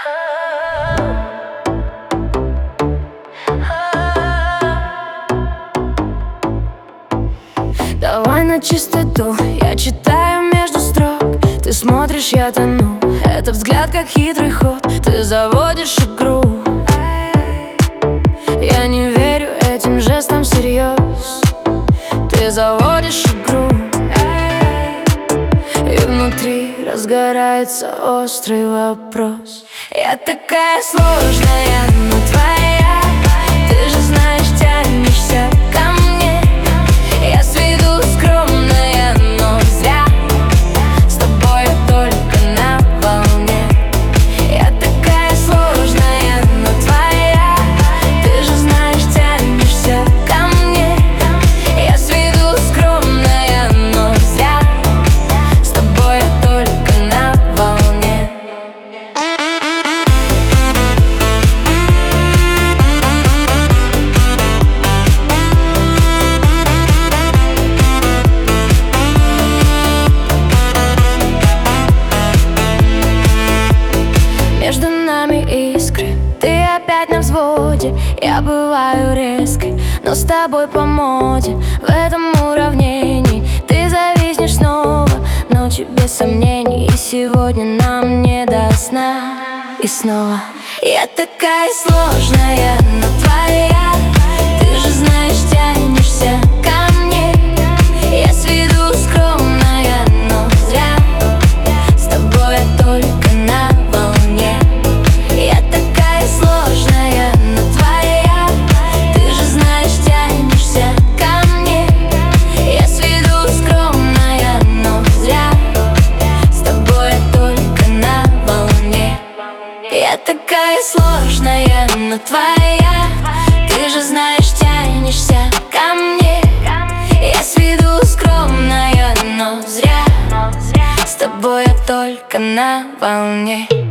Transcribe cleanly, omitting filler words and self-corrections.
Давай на чистоту, я читаю между строк. Ты смотришь, я тону. Это взгляд как хитрый ход. Ты заводишь игру. Я не верю этим жестам всерьез. Ты заводишь игру. И внутри разгорается острый вопрос. Я такая сложная, но твоя. Ты же знаешь, тянешься ко мне. Я с виду скромная, но зря. С тобой я только на волне. Я такая сложная, но твоя. Ты же знаешь, тянешься ко мне. Я с виду скромная, но зря. С тобой я только на волне. Между нами искры, ты опять на взводе. Я бываю резкой, но с тобой по моде. В этом уравнении ты зависнешь снова. Ночи без сомнений, и сегодня нам не до сна. И снова я такая сложная, но твоя. Ты же знаешь, тянешься ко мне. Я с виду скромная, но зря. С тобой я только на волне. Я такая сложная, но твоя. Ты же знаешь, тянешься ко мне. Я с виду скромная, но зря. С тобой я только на волне. Я такая сложная, но твоя. Ты же знаешь, тянешься ко мне. Я с виду скромная, но зря. С тобой я только на волне.